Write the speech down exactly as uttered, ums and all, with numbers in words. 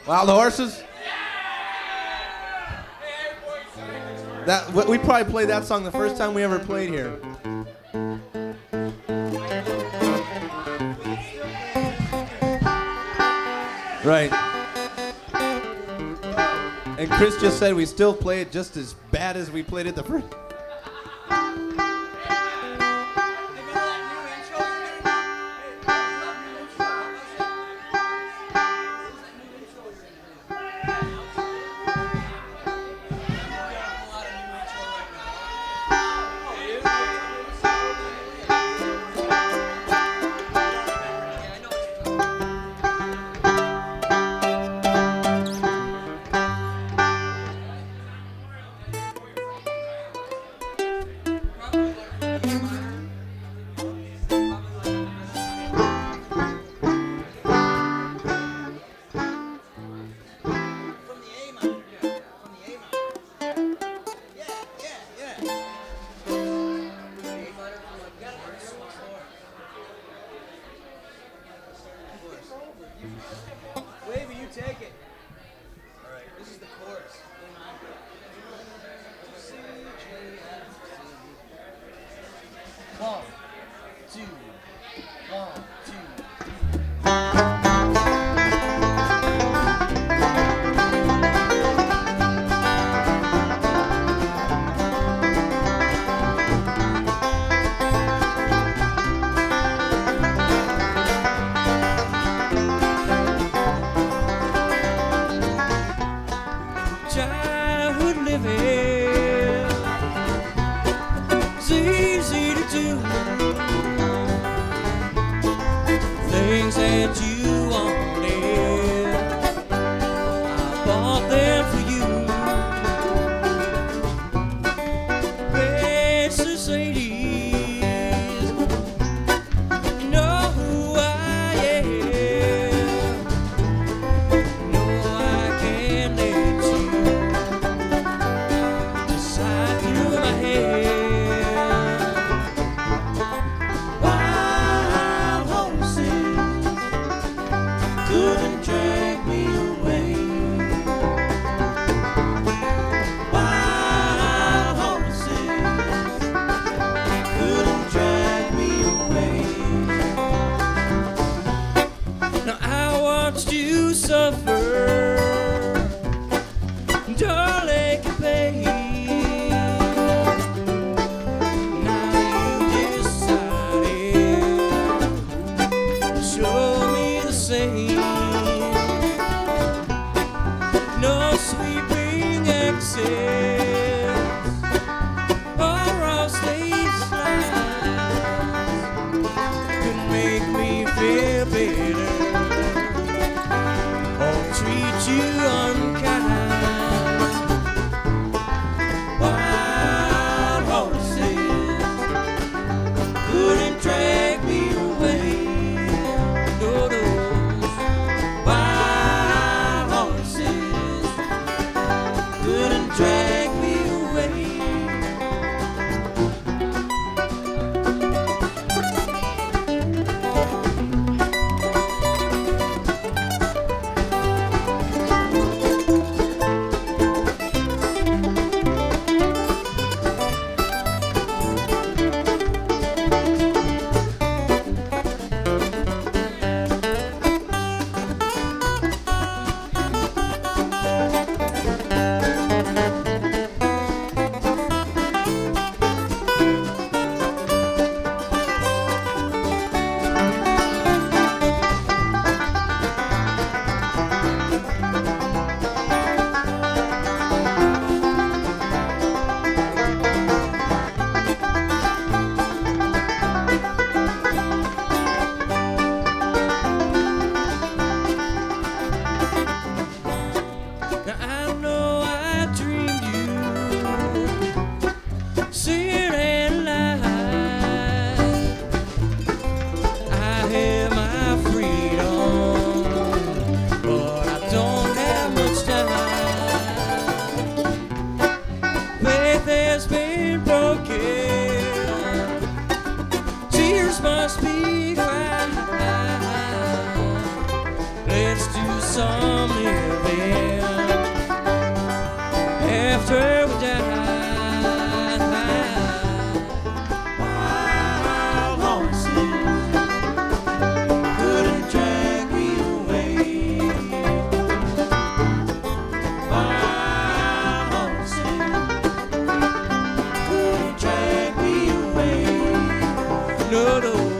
Wild Horses? That we probably played that song the first time we ever played here. Right. And Chris just said we still play it just as bad as we played it the first. Wavy, you take it. All right, this is the chorus. One, two, one, two. Childhood living is easy to do. Things that you wanted, I bought them for you. Precious ladies, you know who I am. Know I can let you decide through my head. Wild horses couldn't drag me away. Wild horses couldn't drag me away. Now I watched you suffer, darling, you pain. Now you decided to show me the same. No sweeping exits or all state slides could make me feel better or treat you unkind. Wild horses couldn't drag me away. No, no. Wild horses couldn't drag me away. Now I know I dreamed you singing and lied. I have my freedom, but I don't have much time. Faith has been broken, tears must be cried. let's do some living after we die. Wild horses couldn't drag me away. Wild horses couldn't drag me away. No, no.